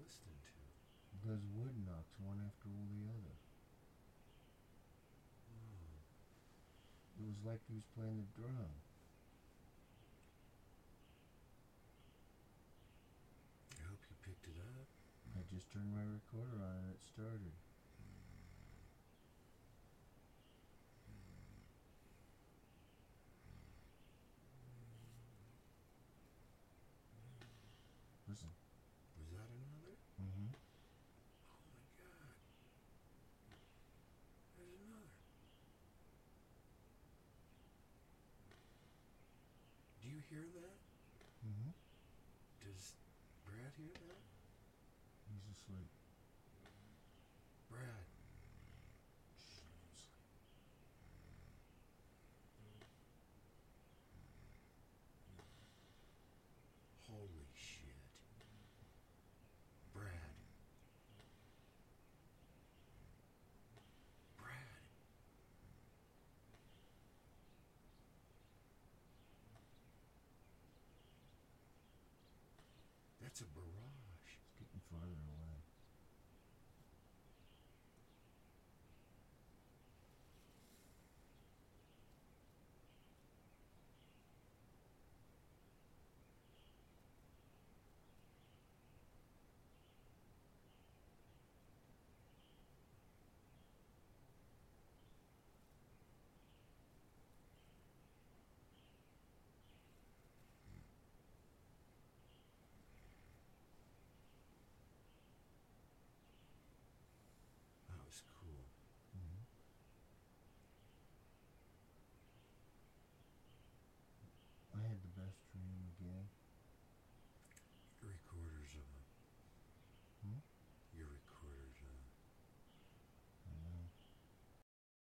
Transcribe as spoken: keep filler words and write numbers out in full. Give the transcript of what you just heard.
listening to? Those wood knocks, one after all the other. Oh. It was like he was playing the drum. I hope you picked it up. I just turned my recorder on and it started. Listen. Was that another? Mm-hmm. Oh my God. There's another. Do you hear that? Mm-hmm. Does Brad hear that? He's asleep. Brad. Shh, let him sleep. Holy shit. Brad. Brad. That's a